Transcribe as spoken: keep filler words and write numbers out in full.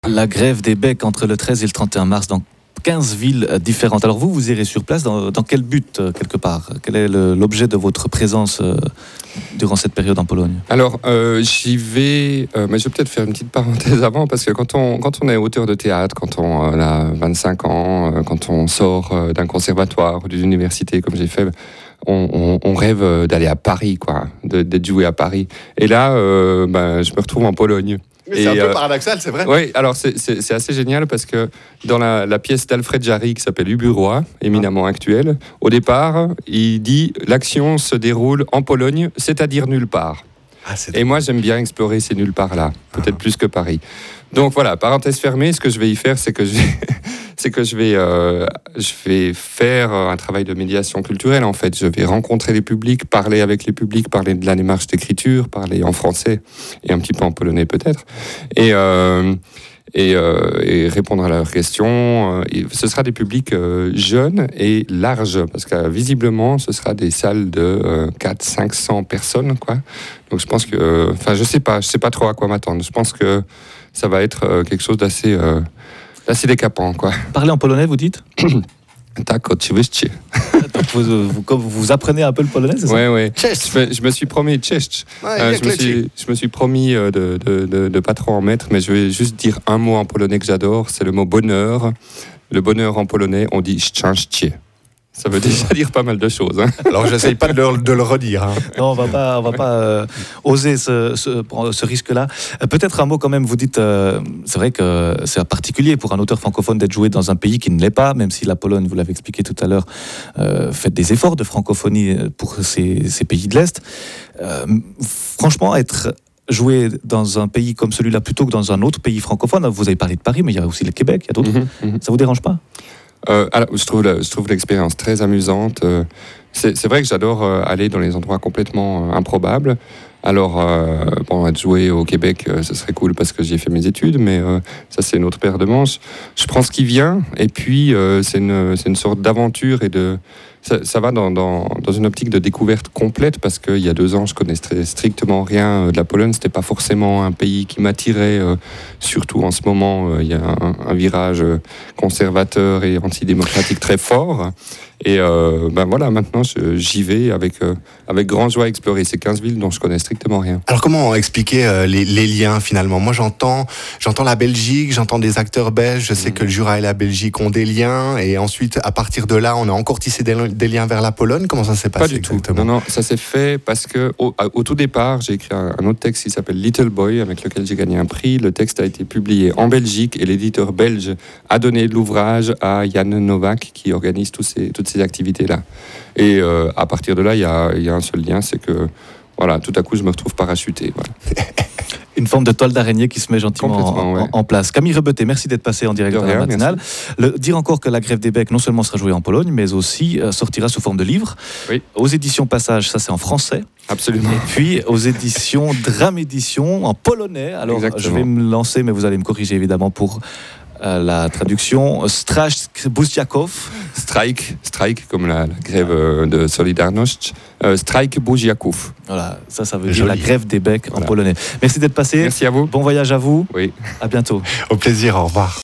La grève des becs entre le treize et le trente et un mars dans quinze villes différentes. Alors vous, vous irez sur place dans, dans quel but, quelque part? Quel est le, l'objet de votre présence euh, durant cette période en Pologne? Alors, euh, j'y vais, euh, mais je vais peut-être faire une petite parenthèse avant, parce que quand on, quand on est auteur de théâtre, quand on a vingt-cinq ans, euh, quand on sort euh, d'un conservatoire ou d'une université, comme j'ai fait, on, on, on rêve d'aller à Paris, quoi, de, d'être joué à Paris. Et là, euh, ben, je me retrouve en Pologne. Mais c'est et un peu euh, paradoxal, c'est vrai. Oui, alors c'est, c'est, c'est assez génial parce que dans la, la pièce d'Alfred Jarry qui s'appelle Uburois, éminemment actuelle, au départ, il dit « L'action se déroule en Pologne, c'est-à-dire nulle part ». Ah, et moi, j'aime bien explorer ces nulle part-là, peut-être ah. plus que Paris. Donc voilà, parenthèse fermée, ce que je vais y faire, c'est que je vais, c'est que je vais, euh, je vais faire un travail de médiation culturelle, en fait. Je vais rencontrer les publics, parler avec les publics, parler de la démarche d'écriture, parler en français et un petit peu en polonais peut-être. Et... Euh, Et, euh, et répondre à leurs questions. Et ce sera des publics euh, jeunes et larges, parce que visiblement, ce sera des salles de euh, quatre cents à cinq cents personnes, quoi. Donc je pense que... Enfin, euh, je sais pas, je sais pas trop à quoi m'attendre. Je pense que ça va être euh, quelque chose d'assez, euh, d'assez décapant, quoi. Parlez en polonais, vous dites? Tak, oczywiście. Donc vous, vous, vous, vous apprenez un peu le polonais, c'est ça? Oui, oui. Je me, je me suis promis, cześć. Ouais, euh, je, me suis, je me suis promis de ne de, de, de pas trop en mettre, mais je vais juste dire un mot en polonais que j'adore, c'est le mot bonheur. Le bonheur en polonais, on dit szczęście. Ça veut déjà dire pas mal de choses. Hein. Alors, je n'essaye pas de le, de le redire. Hein. Non, on va pas, on va pas euh, oser ce, ce, ce risque-là. Euh, peut-être un mot quand même, vous dites, euh, c'est vrai que c'est particulier pour un auteur francophone d'être joué dans un pays qui ne l'est pas, même si la Pologne, vous l'avez expliqué tout à l'heure, euh, fait des efforts de francophonie pour ces, ces pays de l'Est. Euh, franchement, être joué dans un pays comme celui-là plutôt que dans un autre pays francophone, vous avez parlé de Paris, mais il y a aussi le Québec, il y a d'autres. Mm-hmm, mm-hmm. Ça vous dérange pas? Euh, alors, je trouve, la, je trouve l'expérience très amusante. Euh, c'est, c'est vrai que j'adore euh, aller dans les endroits complètement euh, improbables. Alors, euh, bon, être joué au Québec, euh, ce serait cool parce que j'y ai fait mes études, mais euh, ça, c'est une autre paire de manches. Je prends ce qui vient, et puis euh, c'est, une, c'est une sorte d'aventure et de... Ça, ça va dans, dans, dans une optique de découverte complète, parce qu'il y a deux ans, je connaissais strictement rien de la Pologne. C'était pas forcément un pays qui m'attirait, euh, surtout en ce moment, il euh, y a un, un virage conservateur et antidémocratique très fort. Et euh, ben voilà, maintenant, je, j'y vais avec, euh, avec grande joie explorer ces quinze villes dont je connais strictement rien. Alors, comment expliquer euh, les, les liens, finalement? Moi, j'entends, j'entends la Belgique, j'entends des acteurs belges, je sais mmh. que le Jura et la Belgique ont des liens, et ensuite, à partir de là, on a encore tissé des, des liens vers la Pologne. Comment ça s'est passé? Pas du exactement? tout. Non, non, ça s'est fait parce que au, au tout départ, j'ai écrit un, un autre texte qui s'appelle Little Boy, avec lequel j'ai gagné un prix. Le texte a été publié en Belgique, et l'éditeur belge a donné l'ouvrage à Jan Novak, qui organise tous ces, toutes ces activités-là. Et euh, à partir de là, il y a, y a un seul lien, c'est que voilà, tout à coup, je me retrouve parachuté. Voilà. Une forme de toile d'araignée qui se met gentiment en, ouais. en, en place. Camille Rebeté, merci d'être passé en direct de la matinale. Le, dire encore que la grève des becs non seulement sera jouée en Pologne, mais aussi euh, sortira sous forme de livre. Oui. Aux éditions Passage, ça c'est en français. Absolument. Et puis aux éditions Drame Édition en polonais. Alors Exactement. Je vais me lancer, mais vous allez me corriger évidemment pour euh, la traduction. Strajk Buziaków. Strike, strike comme la, la grève euh, de Solidarność. Euh, strike Buziaków. Voilà, ça, ça veut dire la grève des becs voilà. en polonais. Merci d'être passé. Merci à vous. Bon voyage à vous. Oui. À bientôt. Au plaisir, au revoir.